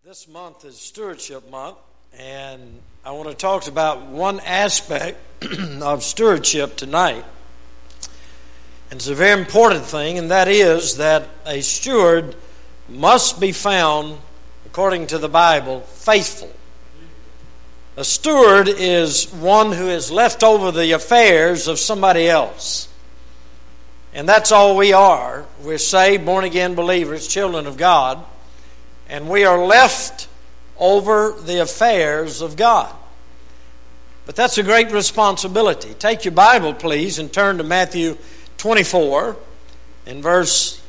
This month is Stewardship Month, and I want to talk about one aspect of stewardship tonight. And it's a very important thing, and that is that a steward must be found, according to the Bible, faithful. A steward is one who has left over the affairs of somebody else. And that's all we are. We're saved, born-again believers, children of God. And we are left over the affairs of God. But that's a great responsibility. Take your Bible, please, and turn to Matthew 24 and verse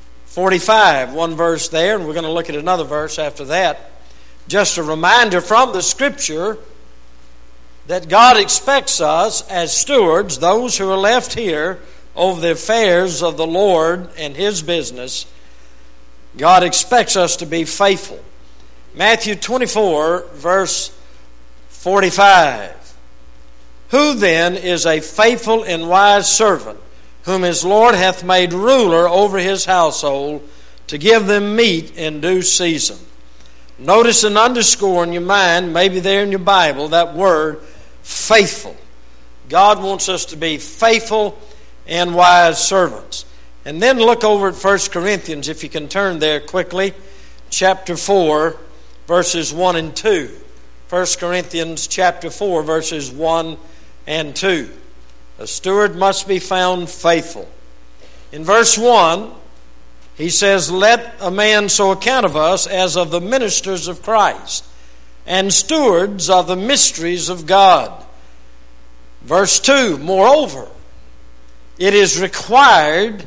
45. One verse there, and we're going to look at another verse after that. Just a reminder from the Scripture that God expects us as stewards, those who are left here over the affairs of the Lord and His business. God expects us to be faithful. Matthew 24, verse 45. Who then is a faithful and wise servant, whom his Lord hath made ruler over his household, to give them meat in due season? Notice and underscore in your mind, maybe there in your Bible, that word, faithful. God wants us to be faithful and wise servants. And then look over at 1 Corinthians, if you can turn there quickly, chapter 4, verses 1 and 2. 1 Corinthians chapter 4, verses 1 and 2. A steward must be found faithful. In verse 1, he says, "Let a man so account of us as of the ministers of Christ, and stewards of the mysteries of God." Verse 2, "Moreover, it is required,"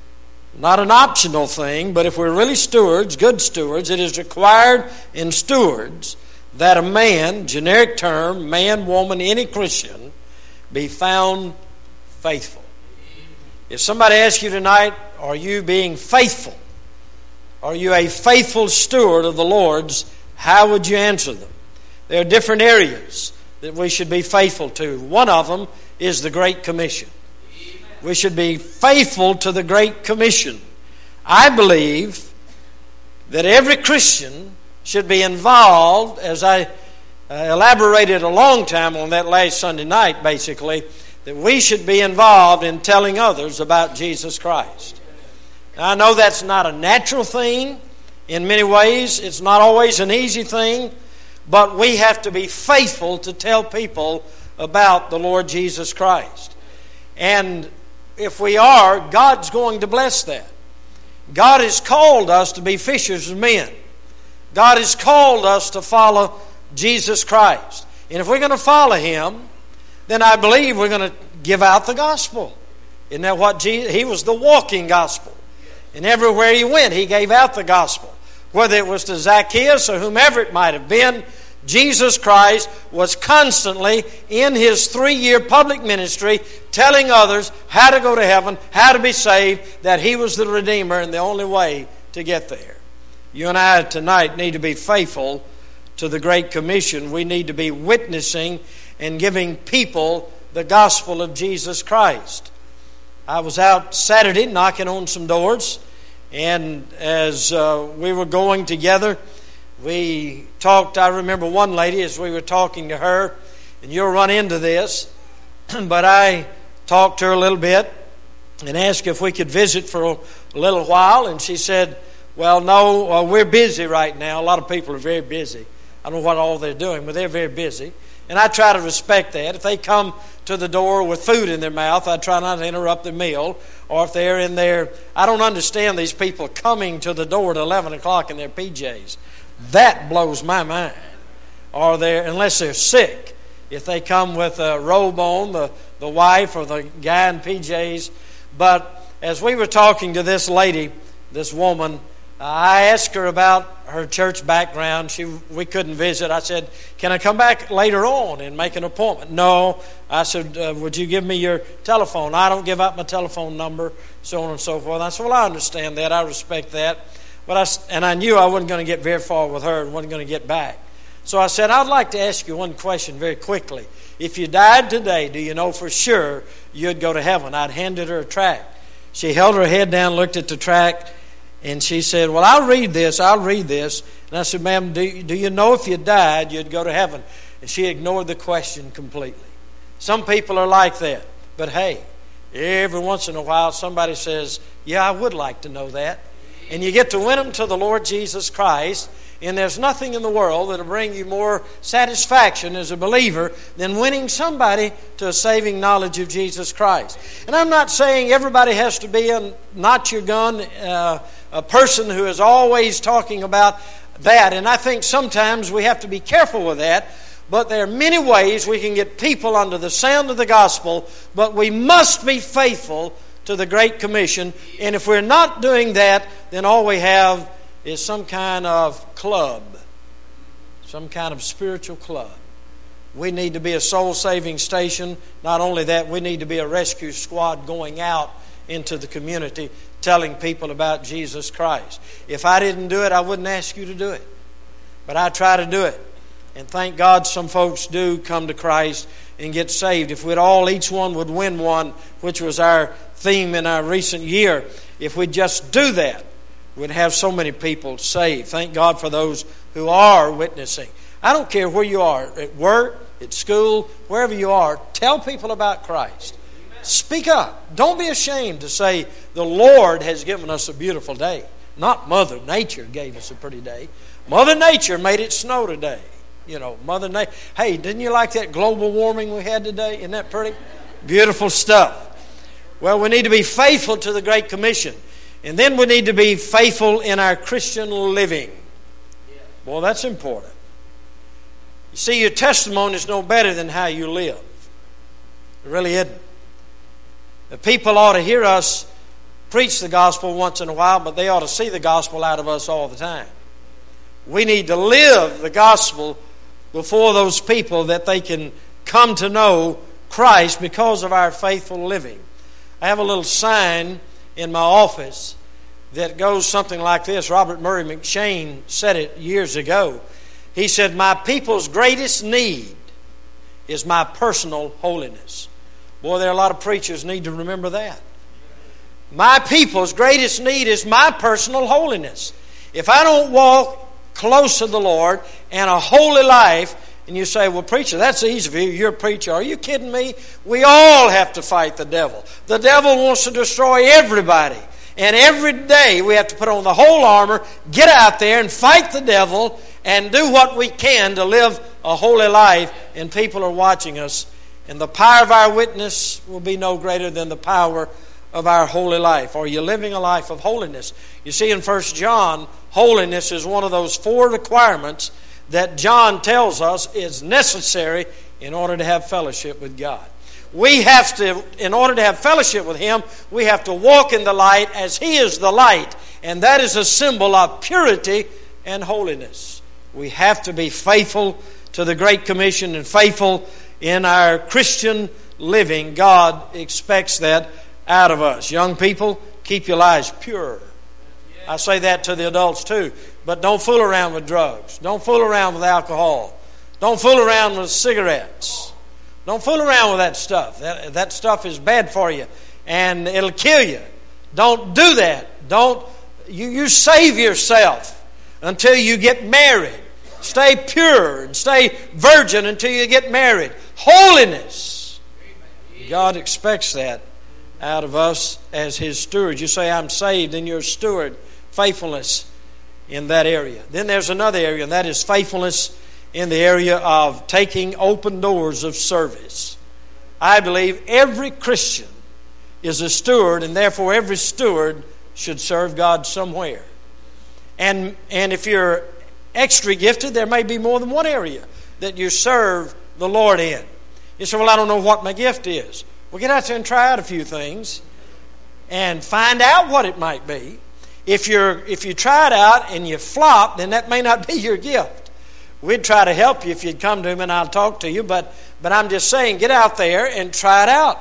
not an optional thing, but if we're really stewards, good stewards, it is required in stewards that a man, generic term, man, woman, any Christian, be found faithful. If somebody asks you tonight, are you being faithful? Are you a faithful steward of the Lord's? How would you answer them? There are different areas that we should be faithful to. One of them is the Great Commission. We should be faithful to the Great Commission. I believe that every Christian should be involved, as I elaborated a long time on that last Sunday night, basically, that we should be involved in telling others about Jesus Christ. Now, I know that's not a natural thing in many ways. It's not always an easy thing, but we have to be faithful to tell people about the Lord Jesus Christ. And if we are, God's going to bless that. God has called us to be fishers of men. God has called us to follow Jesus Christ. And if we're going to follow Him, then I believe we're going to give out the gospel. Isn't that what Jesus? He was the walking gospel. And everywhere He went, He gave out the gospel. Whether it was to Zacchaeus or whomever it might have been, Jesus Christ was constantly in His 3-year public ministry telling others how to go to heaven, how to be saved, that He was the Redeemer and the only way to get there. You and I tonight need to be faithful to the Great Commission. We need to be witnessing and giving people the gospel of Jesus Christ. I was out Saturday knocking on some doors, and as we were going together, we talked. I remember one lady, as we were talking to her, and you'll run into this, but I talked to her a little bit and asked if we could visit for a little while, and she said, "Well, no, we're busy right now." A lot of people are very busy. I don't know what all they're doing, but they're very busy. And I try to respect that. If they come to the door with food in their mouth, I try not to interrupt their meal. Or if they're in there, I don't understand these people coming to the door at 11 o'clock in their PJs. That blows my mind. Or unless they're sick. If they come with a robe on, the wife or the guy in PJs. But as we were talking to this lady, this woman, I asked her about her church background. We couldn't visit. I said, "Can I come back later on and make an appointment?" "No." I said, "Would you give me your telephone?" "I don't give out my telephone number," so on and so forth. I said, "Well, I understand that. I respect that." And I knew I wasn't going to get very far with her and wasn't going to get back. So I said, "I'd like to ask you one question very quickly. If you died today, do you know for sure you'd go to heaven?" I'd handed her a tract. She held her head down, looked at the tract, And she said, well, I'll read this. And I said, ma'am, do you know if you died, you'd go to heaven? And she ignored the question completely. Some people are like that. But hey, every once in a while somebody says, yeah, I would like to know that. And you get to win them to the Lord Jesus Christ. And there's nothing in the world that will bring you more satisfaction as a believer than winning somebody to a saving knowledge of Jesus Christ. And I'm not saying everybody has to be a not your gun, a person who is always talking about that. And I think sometimes we have to be careful with that. But there are many ways we can get people under the sound of the gospel, but we must be faithful to the Great Commission. And if we're not doing that, then all we have is some kind of club, some kind of spiritual club. We need to be a soul-saving station. Not only that, we need to be a rescue squad going out into the community telling people about Jesus Christ. If I didn't do it, I wouldn't ask you to do it. But I try to do it. And thank God some folks do come to Christ and get saved. If each one would win one, which was our theme in our recent year, if we'd just do that, we'd have so many people saved. Thank God for those who are witnessing. I don't care where you are, at work, at school, wherever you are, tell people about Christ. Speak up. Don't be ashamed to say, the Lord has given us a beautiful day. Not Mother Nature gave us a pretty day. Mother Nature made it snow today. You know, Mother Nature. Hey, didn't you like that global warming we had today? Isn't that pretty? Beautiful stuff. Well, we need to be faithful to the Great Commission. And then we need to be faithful in our Christian living. Well, that's important. You see, your testimony is no better than how you live. It really isn't. The people ought to hear us preach the gospel once in a while, but they ought to see the gospel out of us all the time. We need to live the gospel before those people that they can come to know Christ because of our faithful living. I have a little sign in my office that goes something like this. Robert Murray McShane said it years ago. He said, my people's greatest need is my personal holiness. Boy, there are a lot of preachers need to remember that. My people's greatest need is my personal holiness. If I don't walk close to the Lord and a holy life, and you say, well, preacher, that's easy for you. You're a preacher. Are you kidding me? We all have to fight the devil. The devil wants to destroy everybody. And every day we have to put on the whole armor, get out there and fight the devil and do what we can to live a holy life. And people are watching us. And the power of our witness will be no greater than the power of our holy life. Are you living a life of holiness? You see, in 1 John, holiness is one of those 4 requirements that John tells us is necessary in order to have fellowship with God. We have to, in order to have fellowship with Him, we have to walk in the light as He is the light. And that is a symbol of purity and holiness. We have to be faithful to the Great Commission and faithful in our Christian living. God expects that out of us. Young people, keep your lives pure. I say that to the adults too. But don't fool around with drugs. Don't fool around with alcohol. Don't fool around with cigarettes. Don't fool around with that stuff. That stuff is bad for you. And it'll kill you. Don't do that. You save yourself until you get married. Stay pure and stay virgin until you get married. Holiness. God expects that out of us as His stewards. You say, I'm saved, and you're a steward. Faithfulness in that area. Then there's another area, and that is faithfulness in the area of taking open doors of service. I believe every Christian is a steward, and therefore every steward should serve God somewhere. And if you're extra gifted, there may be more than one area that you serve the Lord in. You say, well, I don't know what my gift is. Well, get out there and try out a few things and find out what it might be. If you try it out and you flop, then that may not be your gift. We'd try to help you if you'd come to Him, and I'll talk to you. But I'm just saying, get out there and try it out.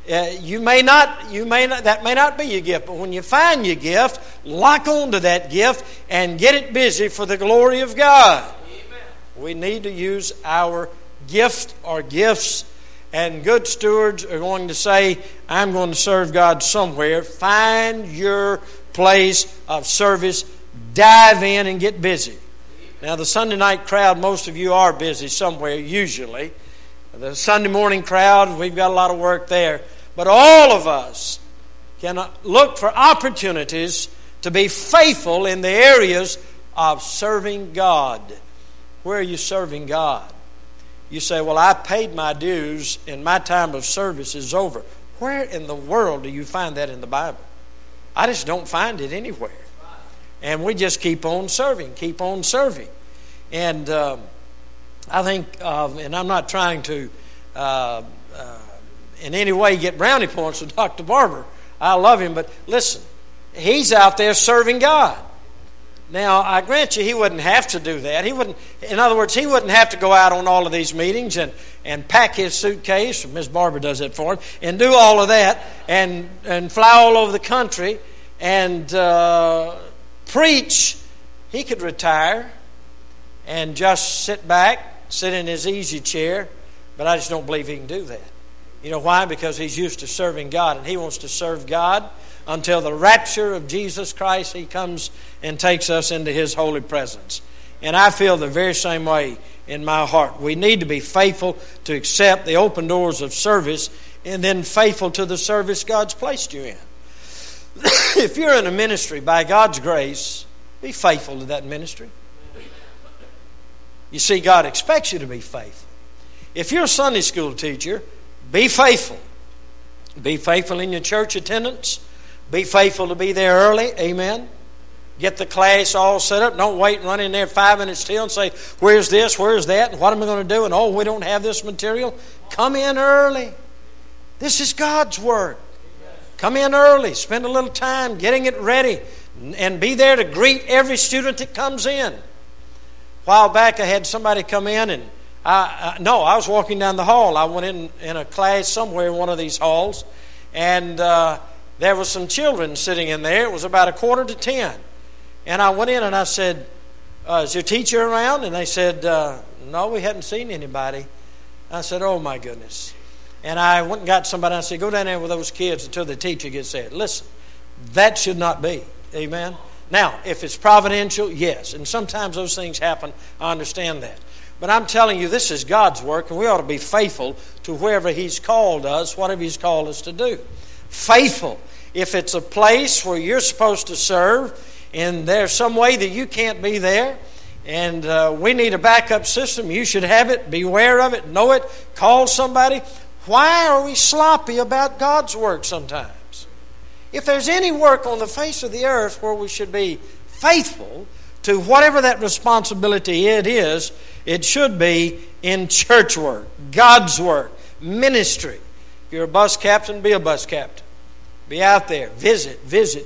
That may not be your gift. But when you find your gift, lock on to that gift and get it busy for the glory of God. Amen. We need to use our gift or gifts. And good stewards are going to say, I'm going to serve God somewhere. Find your place of service. Dive in and get busy. Now, the Sunday night crowd, most of you are busy somewhere, usually. The Sunday morning crowd, we've got a lot of work there. But all of us can look for opportunities to be faithful in the areas of serving God. Where are you serving God? You say, well, I paid my dues and my time of service is over. Where in the world do you find that in the Bible? I just don't find it anywhere. And we just keep on serving, keep on serving. And I think, and I'm not trying to in any way get brownie points with Dr. Barber. I love him, but listen, he's out there serving God. Now, I grant you, he wouldn't have to do that. In other words, he wouldn't have to go out on all of these meetings and pack his suitcase, Miss Barber does it for him, and do all of that, and fly all over the country and preach. He could retire and just sit back, sit in his easy chair, but I just don't believe he can do that. You know why? Because he's used to serving God, and he wants to serve God until the rapture of Jesus Christ. He comes and takes us into his holy presence. And I feel the very same way in my heart. We need to be faithful to accept the open doors of service, and then faithful to the service God's placed you in. If you're in a ministry, by God's grace, be faithful to that ministry. You see, God expects you to be faithful. If you're a Sunday school teacher, be faithful. Be faithful in your church attendance. Be faithful to be there early. Amen. Get the class all set up. Don't wait and run in there 5 minutes till and say, where's this, where's that, and what am I going to do? And oh, we don't have this material. Come in early. This is God's work. Come in early. Spend a little time getting it ready. And be there to greet every student that comes in. A while back I had somebody come in and I was walking down the hall. I went in a class somewhere in one of these halls, and there were some children sitting in there. It was about 9:45. And I went in and I said, is your teacher around? And they said, no, we hadn't seen anybody. I said, oh my goodness. And I went and got somebody and I said, go down there with those kids until the teacher gets there. Listen, that should not be. Amen? Now, if it's providential, yes. And sometimes those things happen. I understand that. But I'm telling you, this is God's work, and we ought to be faithful to wherever He's called us, whatever He's called us to do. Faithful. If it's a place where you're supposed to serve, and there's some way that you can't be there, and we need a backup system, you should have it, be aware of it, know it, call somebody. Why are we sloppy about God's work sometimes? If there's any work on the face of the earth where we should be faithful to whatever that responsibility it is, it should be in church work, God's work, ministry. If you're a bus captain, be a bus captain. Be out there. Visit,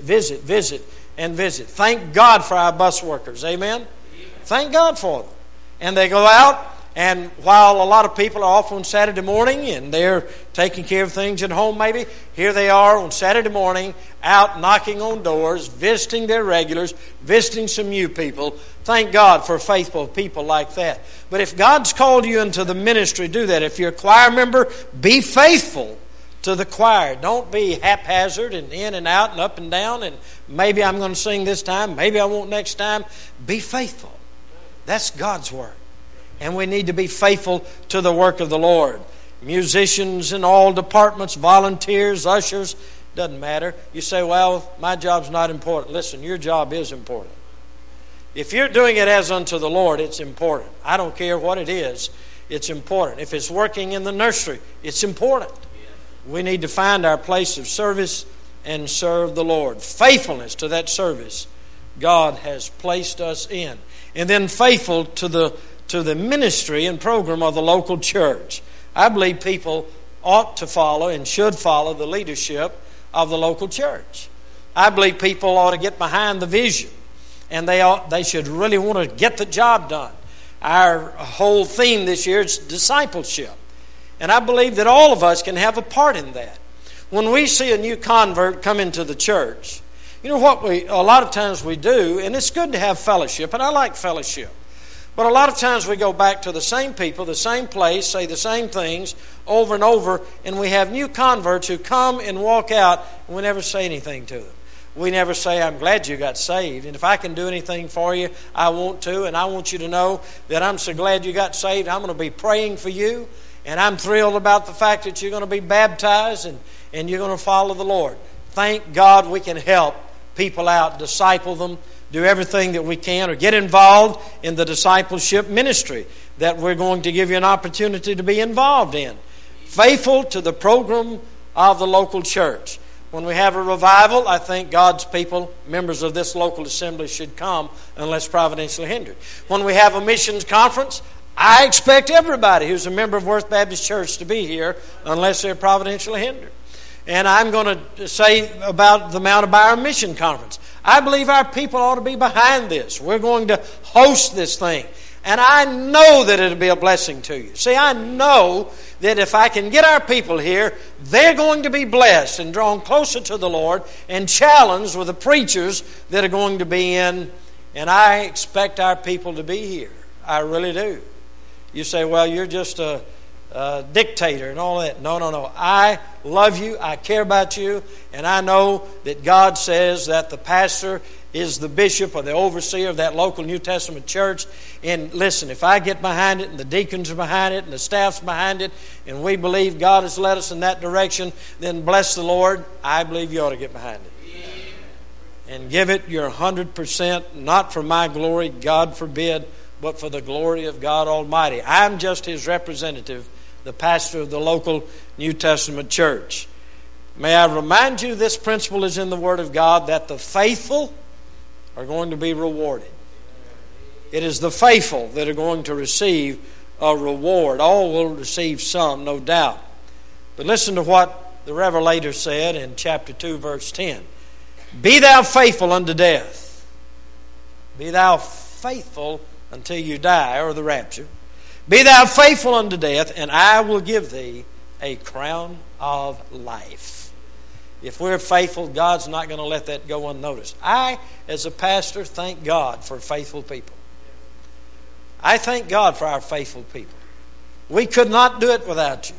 and visit. Thank God for our bus workers. Amen? Thank God for them. And they go out, and while a lot of people are off on Saturday morning and they're taking care of things at home maybe, here they are on Saturday morning out knocking on doors, visiting their regulars, visiting some new people. Thank God for faithful people like that. But if God's called you into the ministry, do that. If you're a choir member, be faithful to the choir. Don't be haphazard and in and out and up and down and maybe I'm going to sing this time, maybe I won't next time. Be faithful. That's God's work. And we need to be faithful to the work of the Lord. Musicians in all departments, volunteers, ushers, doesn't matter. You say, well, my job's not important. Listen, your job is important. If you're doing it as unto the Lord, it's important. I don't care what it is, it's important. If it's working in the nursery, it's important. We need to find our place of service and serve the Lord. Faithfulness to that service God has placed us in. And then faithful to the ministry and program of the local church. I believe people ought to follow and should follow the leadership of the local church. I believe people ought to get behind the vision, and they should really want to get the job done. Our whole theme this year is discipleship, and I believe that all of us can have a part in that. When we see a new convert come into the church, you know what a lot of times we do, and it's good to have fellowship, and I like fellowship. But a lot of times we go back to the same people, the same place, say the same things over and over, and we have new converts who come and walk out, and we never say anything to them. we never say, I'm glad you got saved. And if I can do anything for you, I want to. And I want you to know that I'm so glad you got saved. I'm going to be praying for you. And I'm thrilled about the fact that you're going to be baptized and you're going to follow the Lord. Thank God we can help people out, disciple them, do everything that we can, or get involved in the discipleship ministry that we're going to give you an opportunity to be involved in. Faithful to the program of the local church. When we have a revival, I think God's people, members of this local assembly, should come unless providentially hindered. When we have a missions conference, I expect everybody who's a member of Worth Baptist Church to be here unless they're providentially hindered. And I'm going to say about the Mount Abiram Mission Conference. I believe our people ought to be behind this. We're going to host this thing. And I know that it'll be a blessing to you. See, I know that if I can get our people here, they're going to be blessed and drawn closer to the Lord and challenged with the preachers that are going to be in. And I expect our people to be here. I really do. You say, well, you're just a dictator and all that. No. I love you. I care about you. And I know that God says that the pastor is the bishop or the overseer of that local New Testament church. And listen, if I get behind it and the deacons are behind it and the staff's behind it and we believe God has led us in that direction, then bless the Lord. I believe you ought to get behind it. And give it your 100%, not for my glory, God forbid, but for the glory of God Almighty. I'm just His representative, the pastor of the local New Testament church. May I remind you, this principle is in the Word of God, that the faithful are going to be rewarded. It is the faithful that are going to receive a reward. All will receive some, no doubt. But listen to what the Revelator said in chapter 2, verse 10. Be thou faithful unto death. Be thou faithful until you die, or the rapture. Be thou faithful unto death, and I will give thee a crown of life. If we're faithful, God's not going to let that go unnoticed. I, as a pastor, thank God for faithful people. I thank God for our faithful people. We could not do it without you.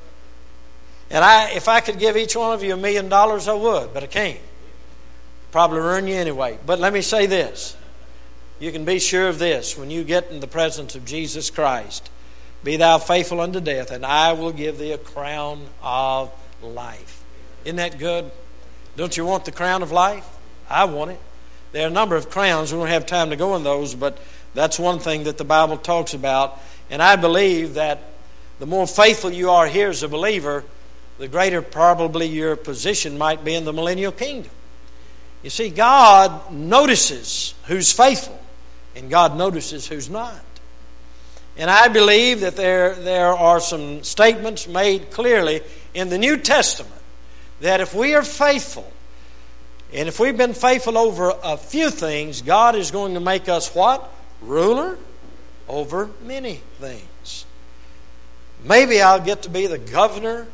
And if I could give each one of you $1 million, I would, but I can't. Probably ruin you anyway. But let me say this. You can be sure of this. When you get in the presence of Jesus Christ, be thou faithful unto death, and I will give thee a crown of life. Isn't that good? Don't you want the crown of life? I want it. There are a number of crowns. We don't have time to go in those, but that's one thing that the Bible talks about. And I believe that the more faithful you are here as a believer, the greater probably your position might be in the millennial kingdom. You see, God notices who's faithful, and God notices who's not. And I believe that there are some statements made clearly in the New Testament that if we are faithful, and if we've been faithful over a few things, God is going to make us what? Ruler over many things. Maybe I'll get to be the governor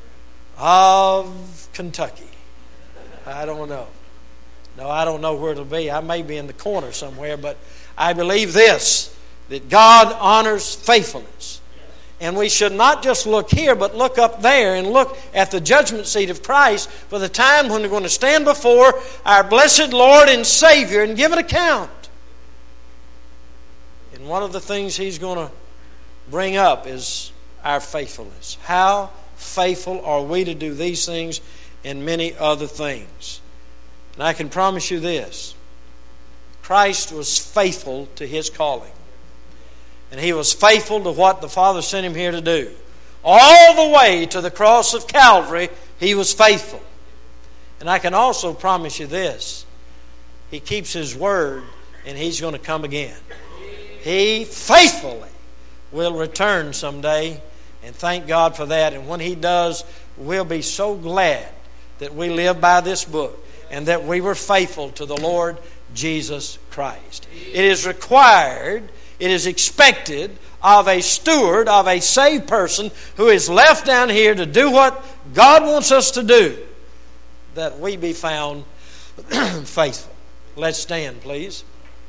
of Kentucky. I don't know. No, I don't know where it'll be. I may be in the corner somewhere, but I believe this, that God honors faithfulness. And we should not just look here, but look up there and look at the judgment seat of Christ for the time when we're going to stand before our blessed Lord and Savior and give an account. And one of the things He's going to bring up is our faithfulness. How faithful are we to do these things and many other things? And I can promise you this. Christ was faithful to His calling. And He was faithful to what the Father sent Him here to do. All the way to the cross of Calvary, He was faithful. And I can also promise you this. He keeps His word, and He's going to come again. He faithfully will return someday, and thank God for that. And when He does, we'll be so glad that we live by this book and that we were faithful to the Lord Jesus Christ. It is required, it is expected of a steward, of a saved person who is left down here to do what God wants us to do, that we be found faithful. Let's stand, please.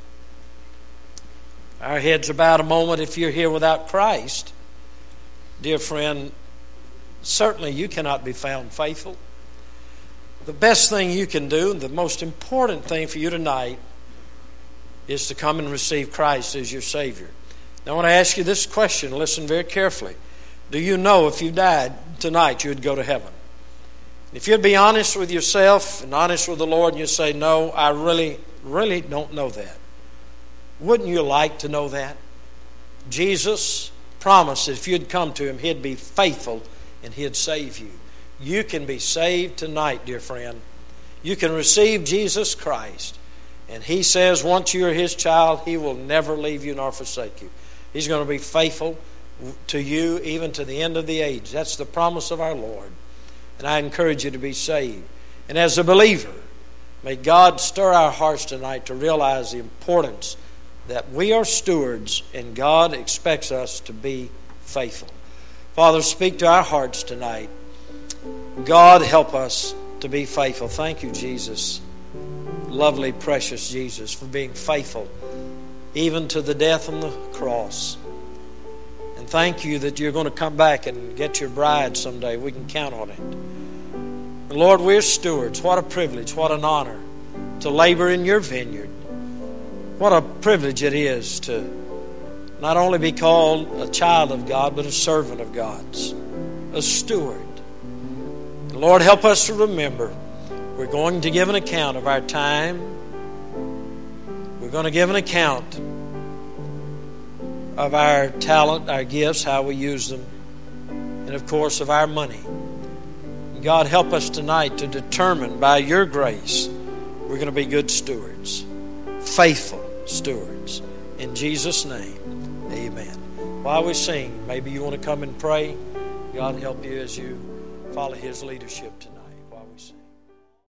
Our heads are bowed a moment. If you're here without Christ, dear friend, certainly you cannot be found faithful. the best thing you can do, the most important thing for you tonight, is to come and receive Christ as your Savior. Now I want to ask you this question. Listen very carefully. Do you know if you died tonight you would go to heaven? If you'd be honest with yourself and honest with the Lord and you say, no, I really don't know that. Wouldn't you like to know that? Jesus promised that if you'd come to Him, He'd be faithful and He'd save you. You can be saved tonight, dear friend. You can receive Jesus Christ. And He says once you're His child, He will never leave you nor forsake you. He's going to be faithful to you even to the end of the age. That's the promise of our Lord. And I encourage you to be saved. And as a believer, may God stir our hearts tonight to realize the importance that we are stewards and God expects us to be faithful. Father, speak to our hearts tonight. God, help us to be faithful. Thank you, Jesus. Lovely, precious Jesus, for being faithful even to the death on the cross. And thank you that you're going to come back and get your bride someday. We can count on it. And Lord, we're stewards. What a privilege, what an honor to labor in your vineyard. What a privilege it is to not only be called a child of God, but a servant of God's, a steward. And Lord, help us to remember we're going to give an account of our time. We're going to give an account of our talent, our gifts, how we use them, and of course of our money. God, help us tonight to determine by your grace we're going to be good stewards, faithful stewards. In Jesus' name, amen. While we sing, maybe you want to come and pray. God help you as you follow His leadership tonight.